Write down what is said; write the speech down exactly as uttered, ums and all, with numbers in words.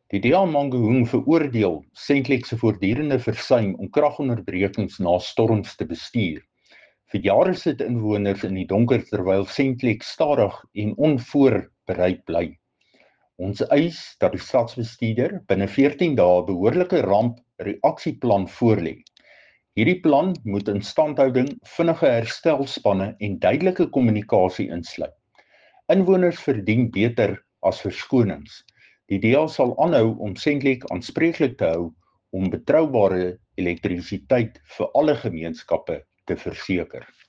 Die D A Mangaung veroordeel Sentlek se voortdurende versuim om kragonderbrekings na storms te bestuur. Vir jare sit inwoners in die donker terwyl Sentlek stadig en onvoorbereid bly. Ons eis dat die stadsbestuurder binne veertien dae 'n behoorlike rampreaksieplan voorlê. Hierdie plan moet instandhouding, vinnige herstelspanne en duidelike kommunikasie insluit. Inwoners verdien beter as verskonings. Die D A sal aanhou om Sentlek aanspreeklik te hou om betroubare elektrisiteit vir alle gemeenskappe te verseker.